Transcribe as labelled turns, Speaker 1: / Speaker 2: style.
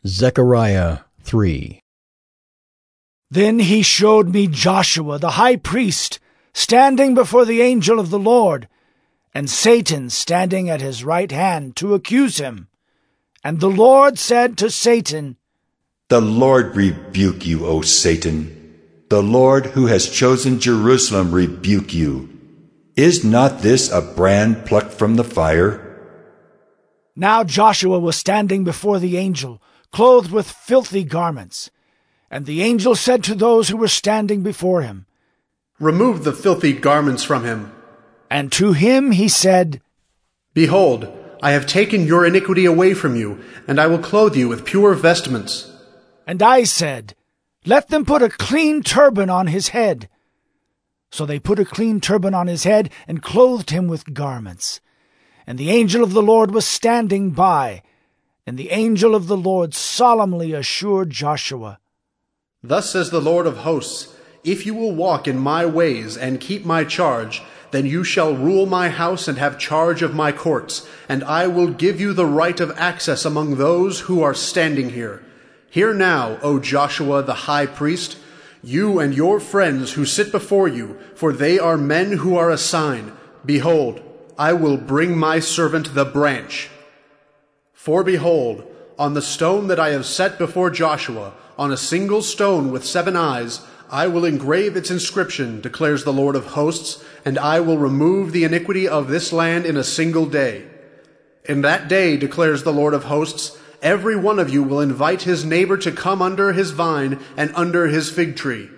Speaker 1: Zechariah 3.
Speaker 2: Then he showed me Joshua the high priest standing before the angel of the Lord, and Satan standing at his right hand to accuse him. And the Lord said to Satan,
Speaker 3: The Lord rebuke you, O Satan. The Lord who has chosen Jerusalem rebuke you. Is not this a brand plucked from the fire?
Speaker 2: Now Joshua was standing before the angel, clothed with filthy garments. And the angel said to those who were standing before him,
Speaker 4: Remove the filthy garments from him.
Speaker 2: And to him he said,
Speaker 4: Behold, I have taken your iniquity away from you, and I will clothe you with pure vestments.
Speaker 2: And I said, Let them put a clean turban on his head. So they put a clean turban on his head, and clothed him with garments. And the angel of the Lord was standing by, and the angel of the Lord solemnly assured Joshua,
Speaker 4: Thus says the Lord of hosts, If you will walk in my ways and keep my charge, then you shall rule my house and have charge of my courts, and I will give you the right of access among those who are standing here. Hear now, O Joshua the high priest, you and your friends who sit before you, for they are men who are a sign. Behold, I will bring my servant the branch. For behold, on the stone that I have set before Joshua, on a single stone with 7 eyes, I will engrave its inscription, declares the Lord of hosts, and I will remove the iniquity of this land in a single day. In that day, declares the Lord of hosts, every one of you will invite his neighbor to come under his vine and under his fig tree.